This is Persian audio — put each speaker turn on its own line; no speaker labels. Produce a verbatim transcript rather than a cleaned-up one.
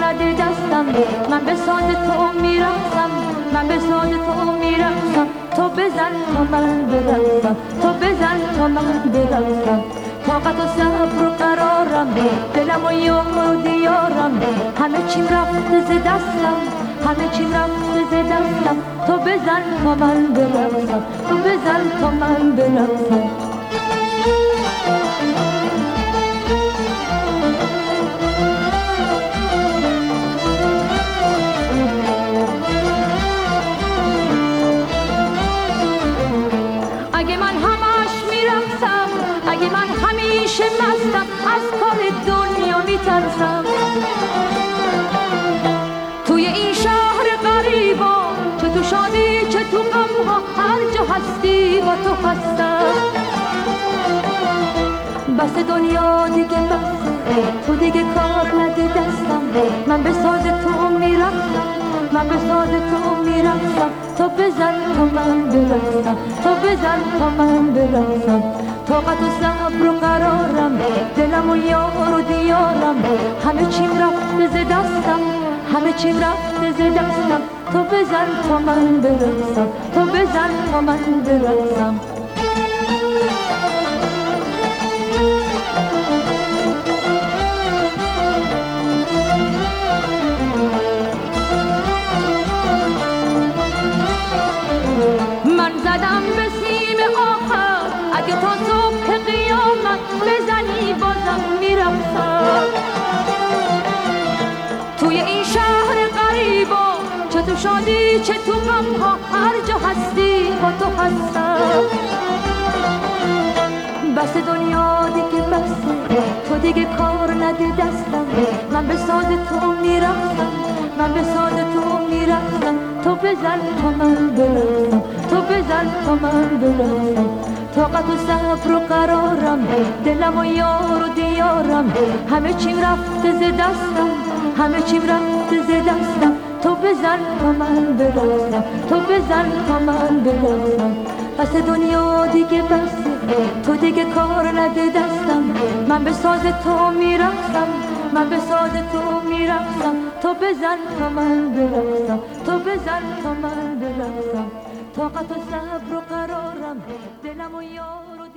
نده دستم، من به ساز تو میرقصم، من به ساز تو میرقصم. تو بزن تا من برقصم، تو بزن تا من برقصم. طاقت و صبر و قرارم، دلم و یار و دیارم، همه چیم رفته ز دستم، همه چیم رفته ز دستم. تو بزن تا من برقصم، تو بزن تا من برقصم. اگه من همش میرقصم، اگه من همیشه مستم، از کار دنیا میترسم. توی این شهر غریبا، چه تو شادی چه تو غمها، هر جا هستی با تو هستم. بس دنیا دیگه بس، تو دیگه کار نده دستم، من به ساز تو میرقصم، من به ساز تو میرقصم. تو بزن تا من برقصم، تو بزن تا من برقصم. طاقت و صبر و قرارم، دلم و یار و دیارم، همه چیم رفته ز دستم، همه چیم رفته ز دستم. تو بزن تا من برقصم، تو بزن تا من برقصم. من زدم به سیم آخر، اگه تا صبح قیامت بزنی بازم میرقصم. توی این شهر غریبا، چه تو شادی چه تو غمها، هر جا هستی با تو هستم. بس دنیا دیگه بسه، تو دیگه کار نده دستم، من به ساز تو میرقصم، من به ساز تو میرقصم. تو بزن تا من برقصم، تو بزن تا من برقصم. طاقت و صبر و قرارم، دلم و یار و دیارم، همه چیم رفته ز دستم، همه چیم رفته ز دستم. تو بزن تا من برقصم، تو بزن تا من برقصم. پس دنیا دیگه بسه، تو دیگه کار نده دستم، من به ساز تو میرقصم، من به ساز تو میرقصم. تو بزن تا من برقصم، تو بزن تا من برقصم. طاقت و صبر و قرارم، دلم و یار و